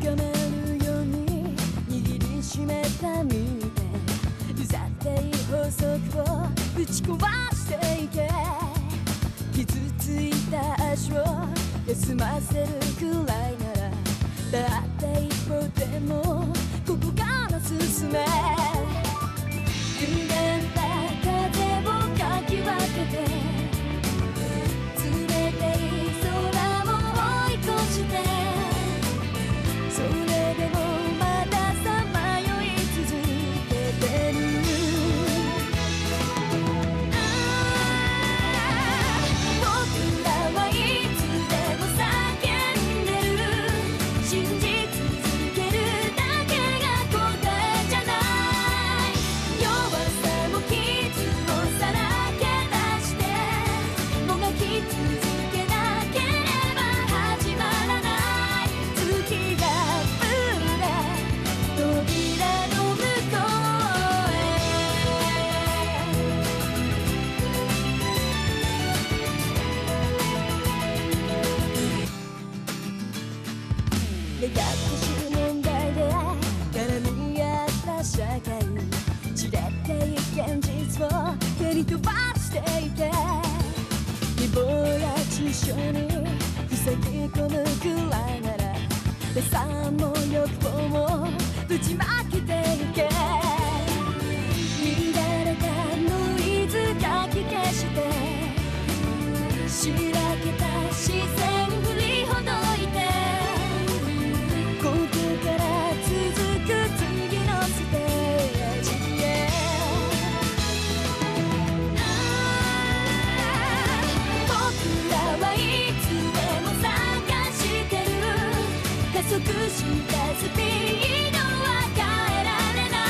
めるように握りしめた身でうざってい法則をぶち壊していけ。傷ついた足を休ませるくらいならたった一歩でもここから進め。歪んだ風をかき分けて冷たい空も追い越して、それでもまださまよい続けてる。僕らはいつでも叫んでる。信じ続けるだけが答えじゃない。弱さも傷をさらけ出してもがき続けなければ始まらない。月が触れ扉の向こうへ。目隠し問題で絡み合った社会、散れてい現実を蹴り飛ばしていて、誹謗や中傷に塞ぎ込むくらいなら打算も欲望もぶちまけていけ。乱れたノイズかき消してしらけた視線振りほどいて、ここから続く次のステージへ。僕らはいつでも探してる。加速したスピードは変えられない。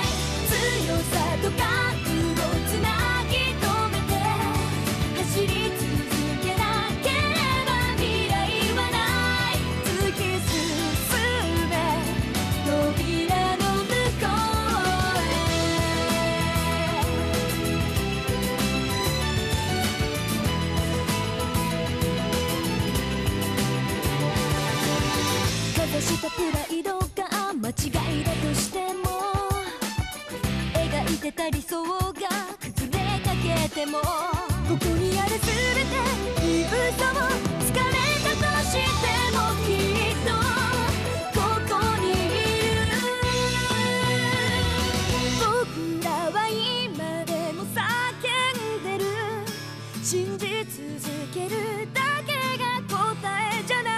強さと覚悟つなぎ止めて走り続けなければ未来はない。突き進め扉の向こうへ。かざしたプライドが間違いだとしても、描いてた理想が崩れかけても、ここにある全てに嘘をつかれたとしてもきっとここにいる。僕らは今でも叫んでる。信じ続けるだけが答えじゃない。